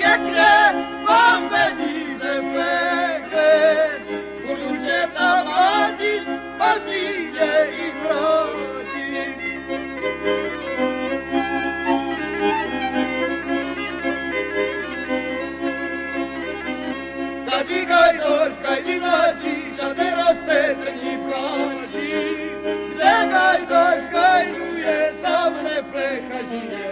pekne, mám peníze v pekle. Budú čerta platiť, pasíne ich vrátiť. Kadíkaj doč, kaj diváči, sa teraz trní pláči. Kde kaj doč, kaj duje, tam neplecha žije.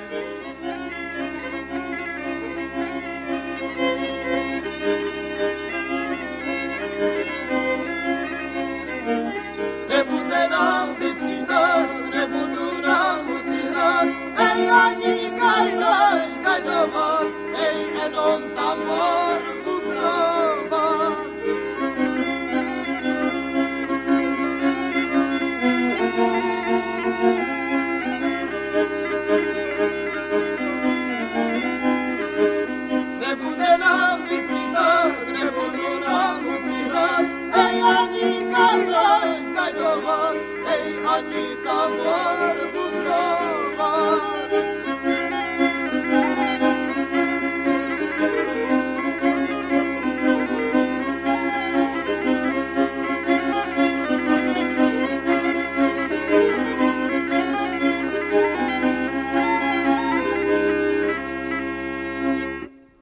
Nebude nám vždycky dát, nebudu nám moci hrát. Ej, ani kaj doč, kaj doma, ej, jenom tam.